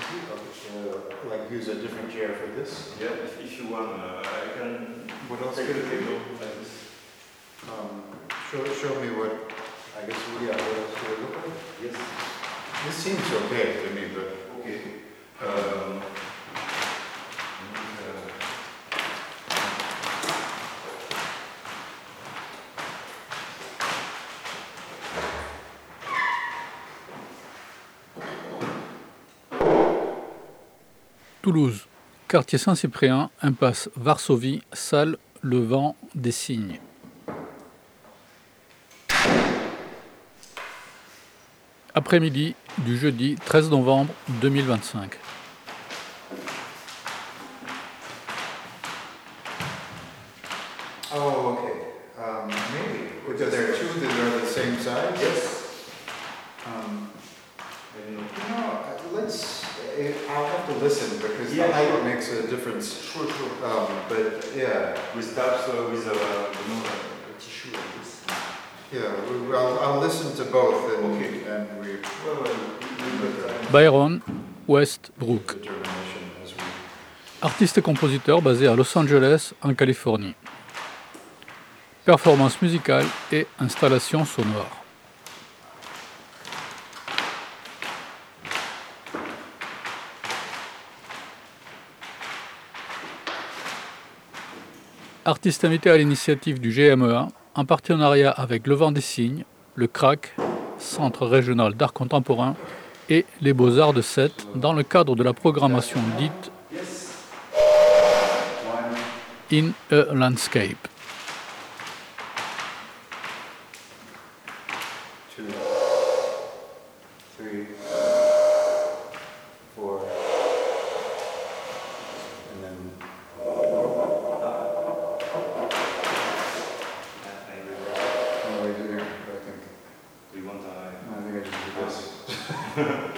Like use a different chair for this. Yeah, if you want, I can. What else take could the it be? table like this. Show me what. I guess what else do we look at? Yes. This seems okay to me, but Okay. Toulouse, quartier Saint-Cyprien, impasse Varsovie, salle Le Vent des Cygnes. Après-midi du jeudi 13 novembre 2025. oh, okay. Maybe. Because there are two that are the same size. Yes. Let's. I'll have to listen because Yeah, the height sure. makes a difference. Sure. But yeah, We start with a tissue like this. I'll listen to both and Okay. and we Well, we Byron Westbrook, determination as we. artiste et compositeur basé à Los Angeles, en Californie. Performance musicale et installation sonore. Artiste invité à l'initiative du GMEA, en partenariat avec Le Vent des Cygnes, le CRAC, Centre régional d'art contemporain, et les Beaux-Arts de Sète, dans le cadre de la programmation dite In a Landscape. Two, three, four, and then oh, right here, I think. Do you want I think I just do this.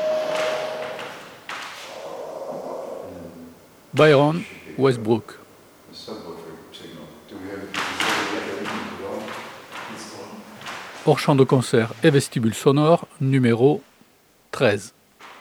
Byron Westbrook. The subwoofer signal. Do we have Hors champ de concert et vestibule sonore, numéro 13.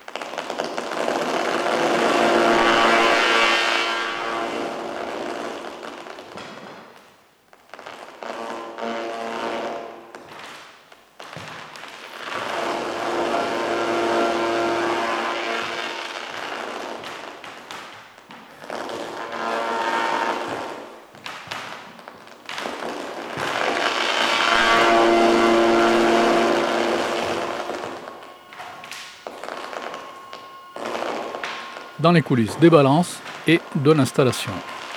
Dans les coulisses des balances et de l'installation.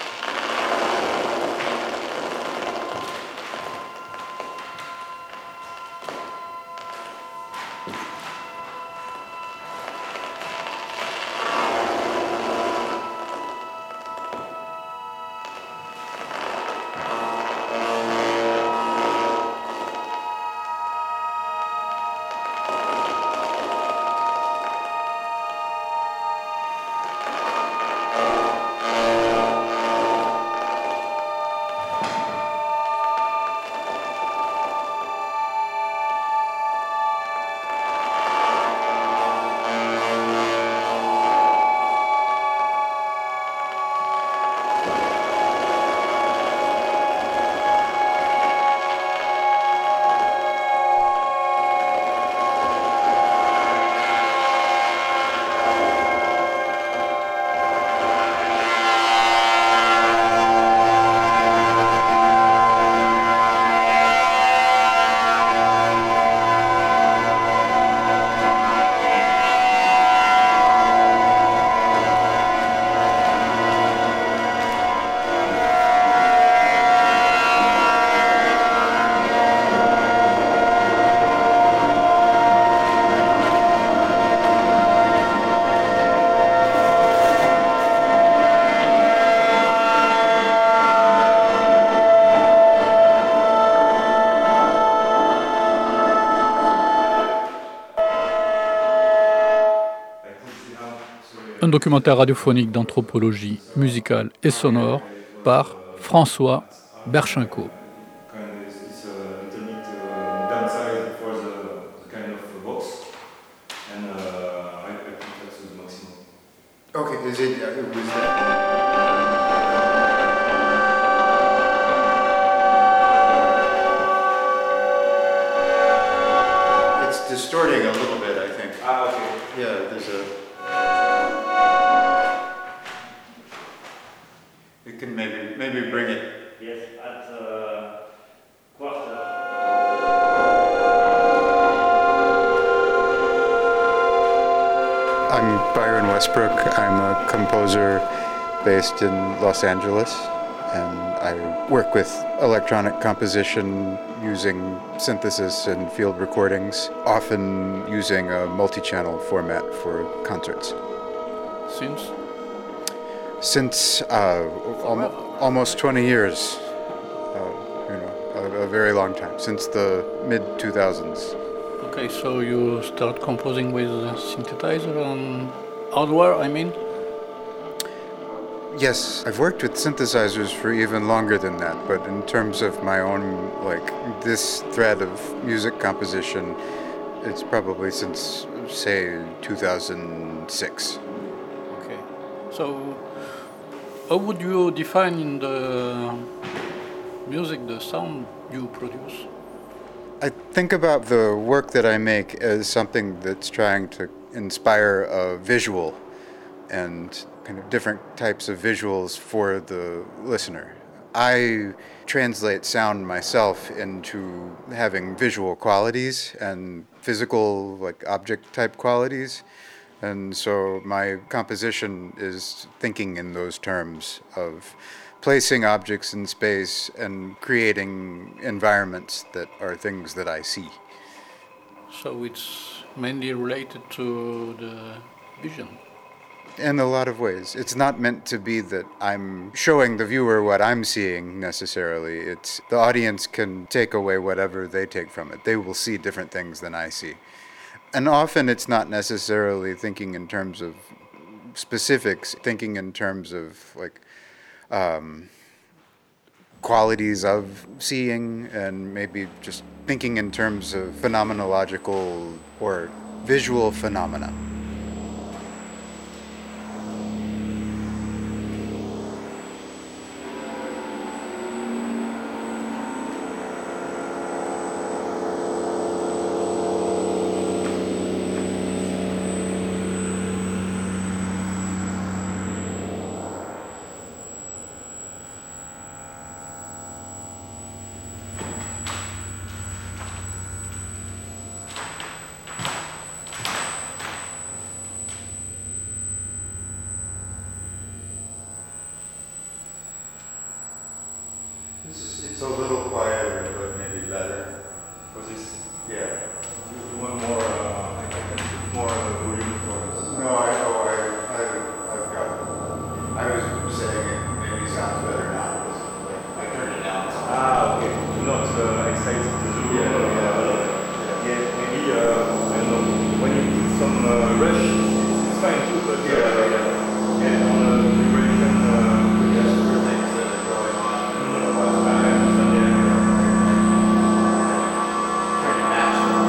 Un documentaire radiophonique d'anthropologie musicale et sonore par François Berchenko. It's a little bit downside for the kind of box, and I think that's the maximum. Okay, is it, was that? It's distorting a little bit, I think. Ah, okay. Yeah, there's a... You can maybe bring it. Yes, at quarter. I'm Byron Westbrook. I'm a composer based in Los Angeles, and I work with electronic composition using synthesis and field recordings, often using a multi-channel format for concerts. Since almost 20 years, a very long time, since the mid-2000s. Okay, so you start composing with synthesizer and hardware, I mean? Yes, I've worked with synthesizers for even longer than that, but in terms of my own, this thread of music composition, it's probably since, say, 2006. Okay, so how would you define in the music the sound you produce? I think about the work that I make as something that's trying to inspire a visual and kind of different types of visuals for the listener. I translate sound myself into having visual qualities and physical, object type qualities. And so my composition is thinking in those terms of placing objects in space and creating environments that are things that I see. So it's mainly related to the vision. In a lot of ways. It's not meant to be that I'm showing the viewer what I'm seeing necessarily. It's the audience can take away whatever they take from it. They will see different things than I see. And often it's not necessarily thinking in terms of specifics, thinking in terms of qualities of seeing, and maybe just thinking in terms of phenomenological or visual phenomena. It's a little quieter, but maybe better. For this, Yeah. you want more, I can put more volume for us. No, I've got it. I was saying it maybe sounds better now. I turned it down. Ah, okay. Do not excite the zoom. Maybe, I don't know, when you put some rush, it's fine too, but on the vibration, Just for things that are going on. I understand, Trying to match them.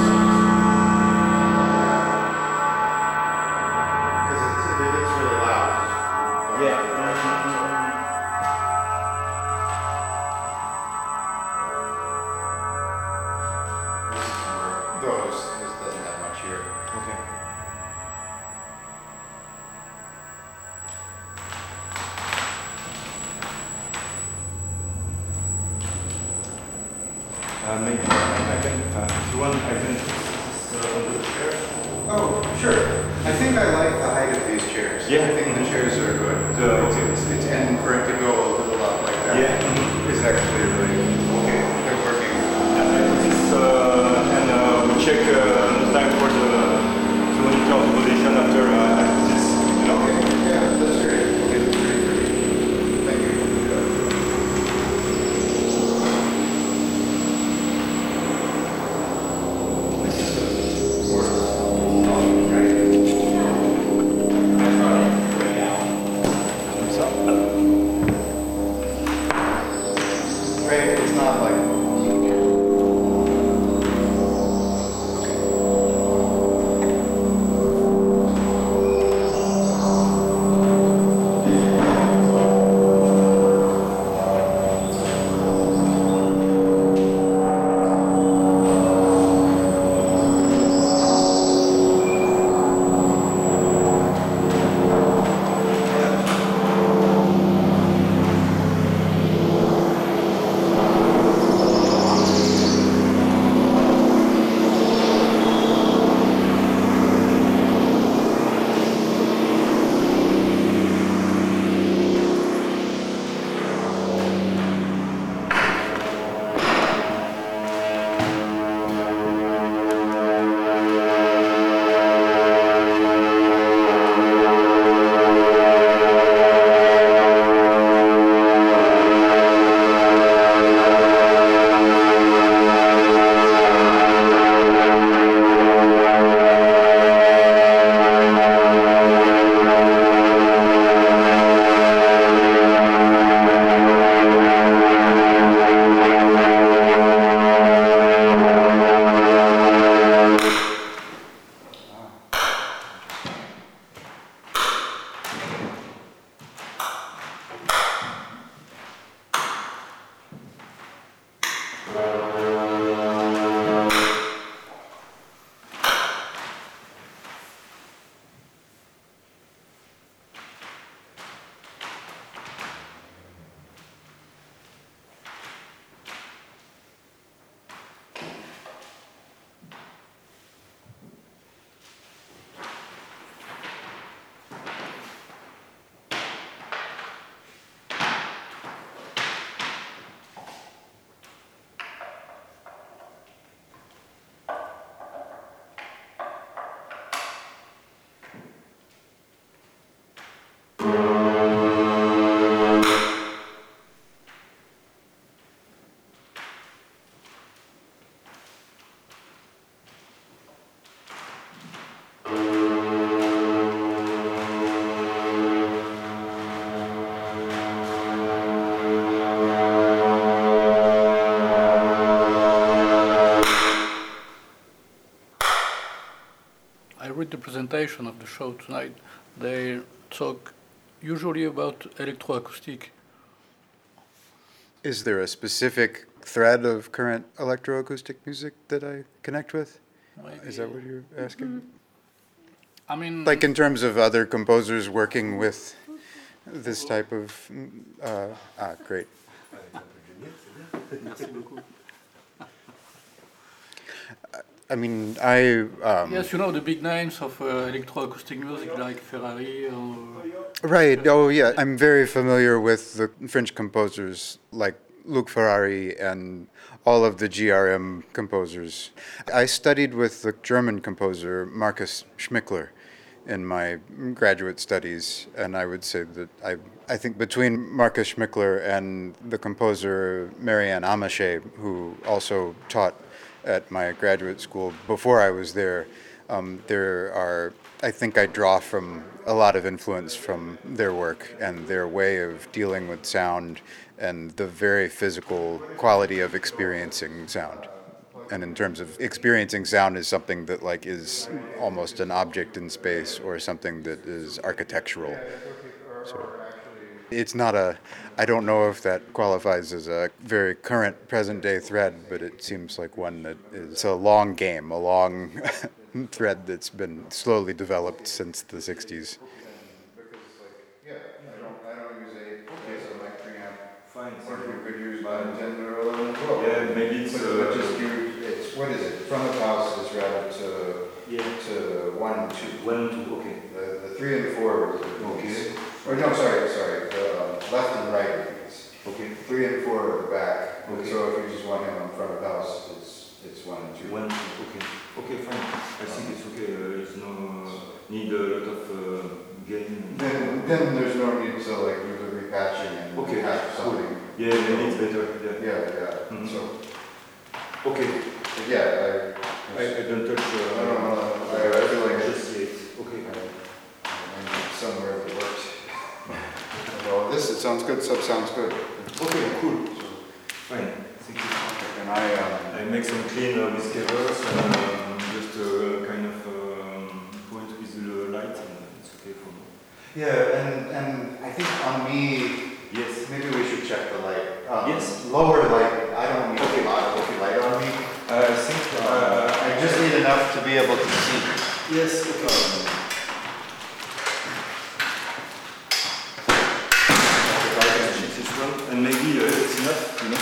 Because if it gets really loud, it's just This doesn't have much here. Okay. Maybe I can, if you want, I can put this on the chair. Oh, sure. I think I like the height of these chairs. Yeah. I think the chairs are good. And for it to go a little up like that is actually really good working. This, and we check the time for the monitor position after this. Okay, yeah, that's great. Okay, that's great for me. Thank you. This is more right? I brought it way out. Right, it's not like... Okay. I read the presentation of the show tonight. They talk usually about electroacoustic. Is there a specific thread of current electroacoustic music that I connect with? Maybe. Is that what you're asking? I mean, Like in terms of other composers working with this type of. Great. I mean, yes, you know the big names of electroacoustic music like Ferrari or. Right. Oh, yeah. I'm very familiar with the French composers like Luc Ferrari and all of the GRM composers. I studied with the German composer Markus Schmickler in my graduate studies, and I would say that I think between Markus Schmickler and the composer Marianne Amache, who also taught at my graduate school before I was there, I think I draw from a lot of influence from their work and their way of dealing with sound and the very physical quality of experiencing sound. And in terms of experiencing sound is something that like is almost an object in space or something that is architectural. So it's not I don't know if that qualifies as a very current present day thread, but it seems like one that is a long game, a long thread that's been slowly developed since the 60s. Yeah, I don't use a mic preamp. Fine. Or you could use about 10 or 11 as well. Yeah, maybe it's But just it's what is it? Front of house is routed to 1 and 2. 1 and 2, okay. The 3 and the 4 was the Okay. Or no, sorry. The left and right are these. Okay. 3 and 4 are the back. Okay. So if you just want him on front of house, it's 1 and 2. 1, 2, okay. Okay, fine. I think it's okay. There's no need a lot of gain. Then there's no need to like do the repatching and Okay, patch something. Yeah, maybe it's better. Yeah. Yeah. Mhm. So Okay. yeah, I don't touch. I don't know. I feel like just see it. Okay. I'm somewhere that works. Well, it sounds good. Sounds good. Okay, cool. Fine. Thank you. And I make some clean with covers and just kind of point with the light, and it's okay for me. yeah, and I think on me, Yes. maybe we should check the light. Yes. Lower light. I don't need a lot of light on me. I think. I just need enough to be able to see. Yes. Okay. If I can check this one, and maybe it's enough, you know.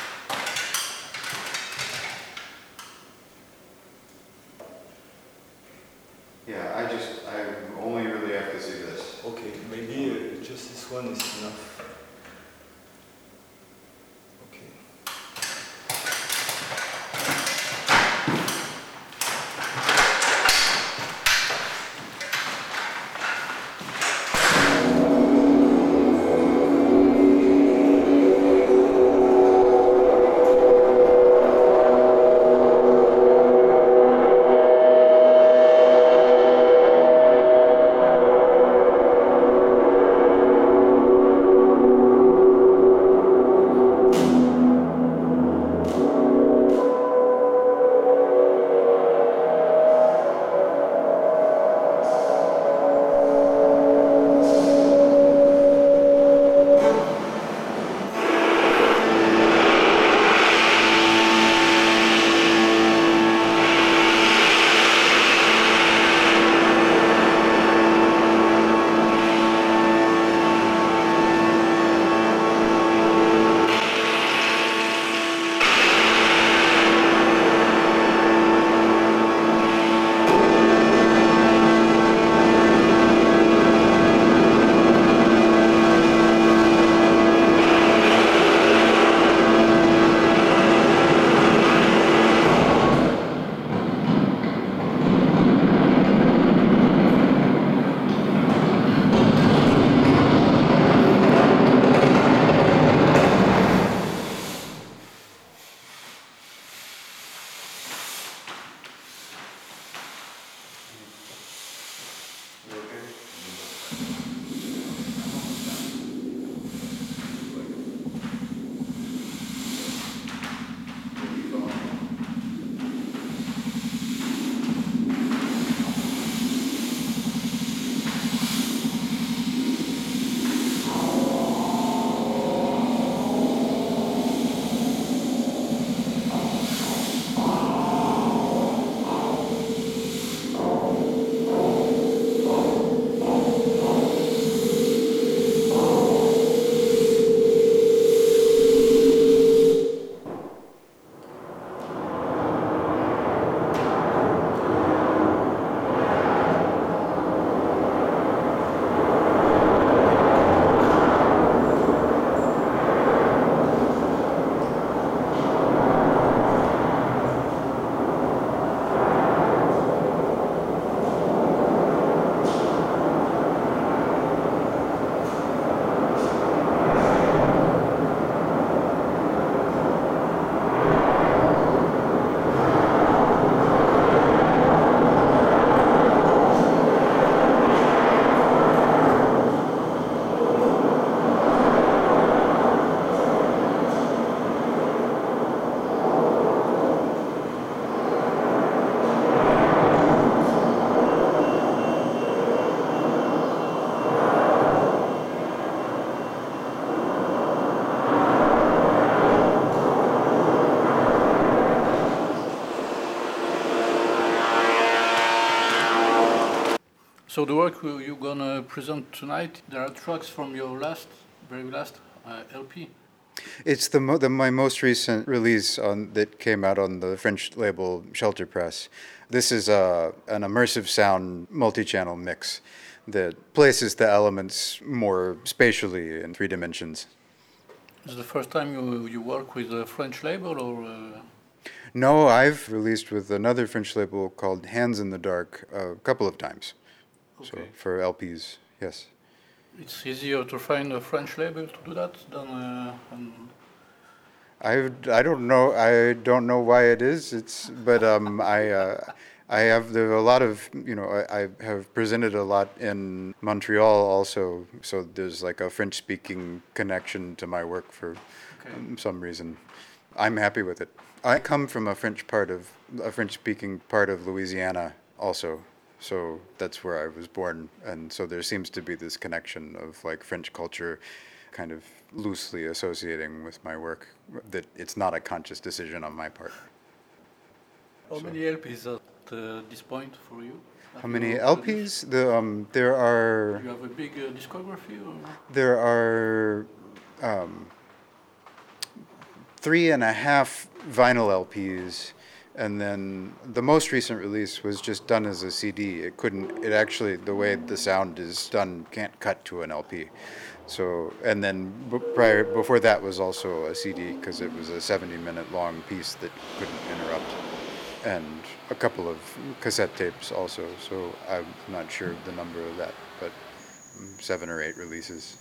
Yeah, I only really have to see this. Okay, maybe just this one is enough. Okay. So the work you're gonna present tonight, there are tracks from your very last LP. It's my most recent release that came out on the French label Shelter Press. This is an immersive sound multi-channel mix that places the elements more spatially in 3 dimensions. Is it the first time you work with a French label, or? No, I've released with another French label called Hands in the Dark a couple of times. Okay. So for LPs, yes. It's easier to find a French label to do that than. I don't know. I don't know why it is. But I have there are a lot of I have presented a lot in Montreal also. So there's like a French speaking connection to my work for some reason. I'm happy with it. I come from a French speaking part of Louisiana also. So that's where I was born, and so there seems to be this connection of like French culture kind of loosely associating with my work, that it's not a conscious decision on my part. How many LPs at this point for you? How many LPs? There are... You have a big discography? Or? There are 3.5 vinyl LPs, and then the most recent release was just done as a CD. It actually, the way the sound is done, can't cut to an LP. So, and then before that was also a CD, because it was a 70-minute long piece that couldn't interrupt, and a couple of cassette tapes also. So I'm not sure the number of that, but 7 or 8 releases.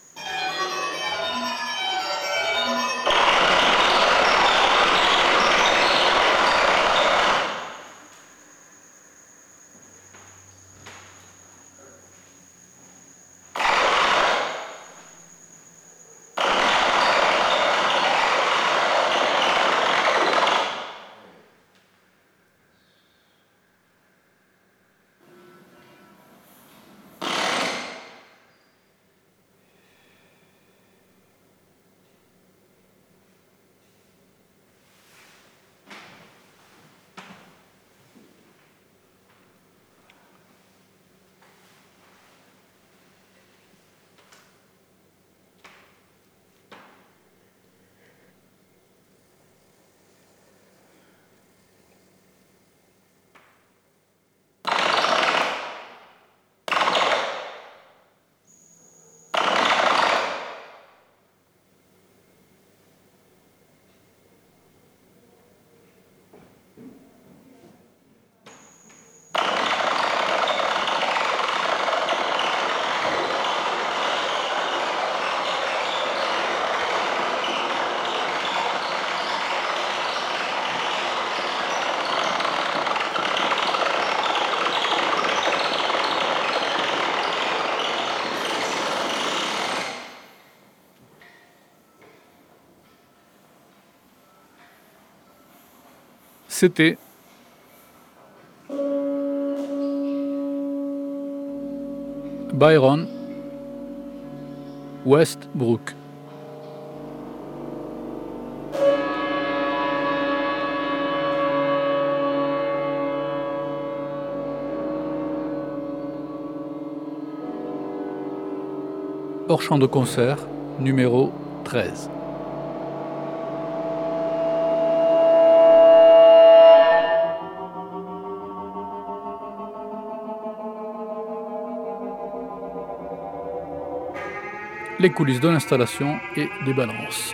C'était Byron Westbrook. Hors champ de concert, numéro 13. Les coulisses de l'installation et des balances.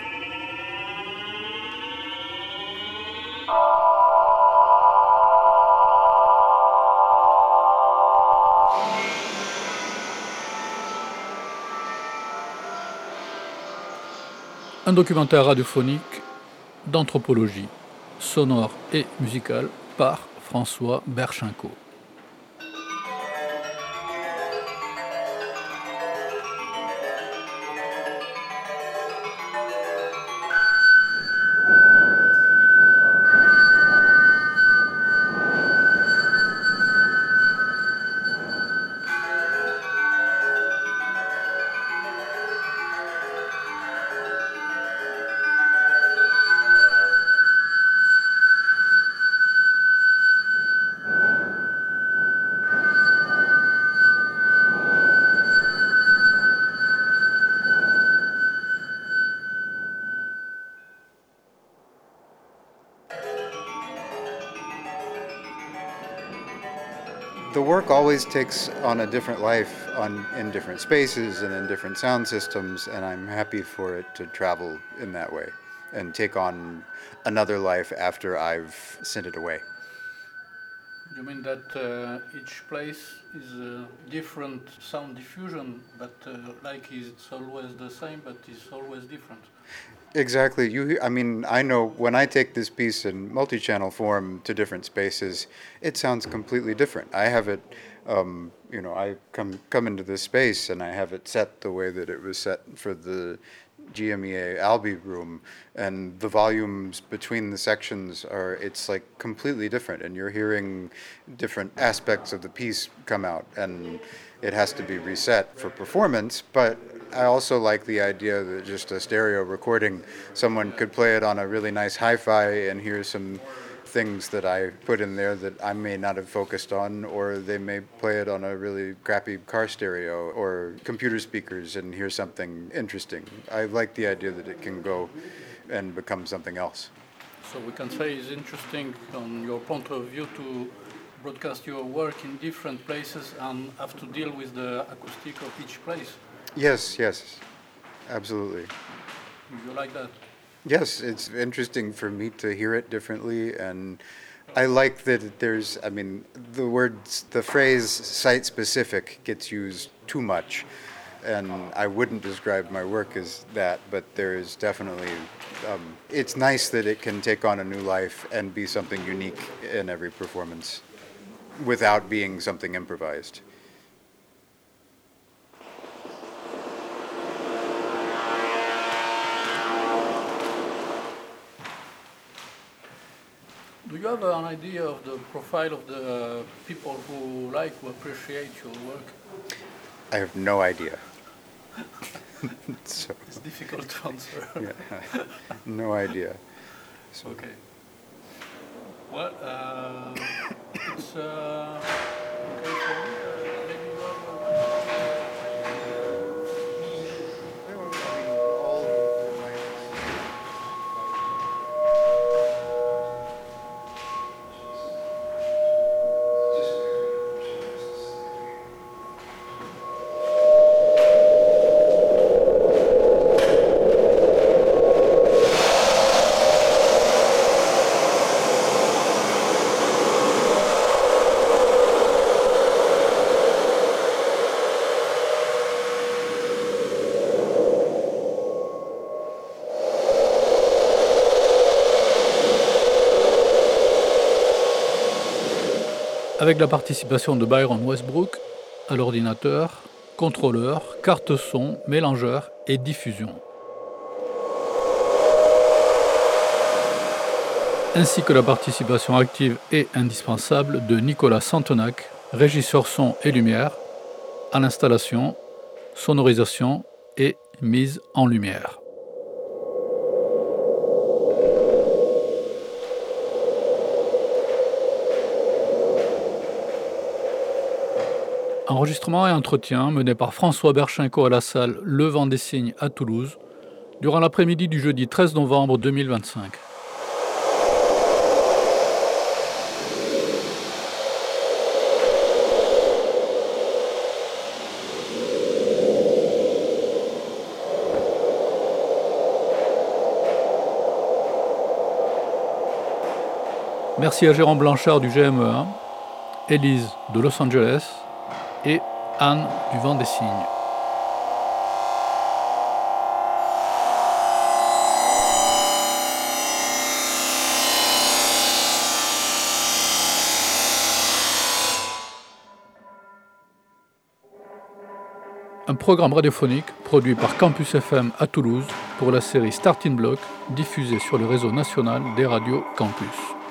Un documentaire radiophonique d'anthropologie, sonore et musicale par François Berchinko. the work always takes on a different life in different spaces and in different sound systems, and I'm happy for it to travel in that way and take on another life after I've sent it away. You mean that each place is a different sound diffusion, but like it's always the same, but it's always different? Exactly. I know when I take this piece in multi-channel form to different spaces, it sounds completely different. I have it, I come into this space and I have it set the way that it was set for the GMEA Albi room, and the volumes between the sections it's like completely different, and you're hearing different aspects of the piece come out, and it has to be reset for performance. But I also like the idea that just a stereo recording, someone could play it on a really nice hi-fi and hear some things that I put in there that I may not have focused on, or they may play it on a really crappy car stereo or computer speakers and hear something interesting. I like the idea that it can go and become something else. So we can say it's interesting on your point of view to broadcast your work in different places and have to deal with the acoustic of each place. Yes, absolutely. You like that? Yes, it's interesting for me to hear it differently, and I like that the phrase site-specific gets used too much, and I wouldn't describe my work as that, but there is definitely, it's nice that it can take on a new life and be something unique in every performance without being something improvised. Do you have an idea of the profile of the people who appreciate your work? I have no idea. So it's difficult to answer. Yeah, no idea. So. Okay. Well, it's okay for me. Maybe you avec la participation de Byron Westbrook à l'ordinateur, contrôleur, carte son, mélangeur et diffusion. Ainsi que la participation active et indispensable de Nicolas Santenac, régisseur son et lumière, à l'installation, sonorisation et mise en lumière. Enregistrement et entretien mené par François Berchenko à la salle Le Vent des Cygnes à Toulouse, durant l'après-midi du jeudi 13 novembre 2025. Merci à Jérôme Blanchard du GME1, Élise de Los Angeles et Anne du Vent des Cygnes. Un programme radiophonique produit par Campus FM à Toulouse pour la série Starting Block, diffusée sur le réseau national des radios Campus.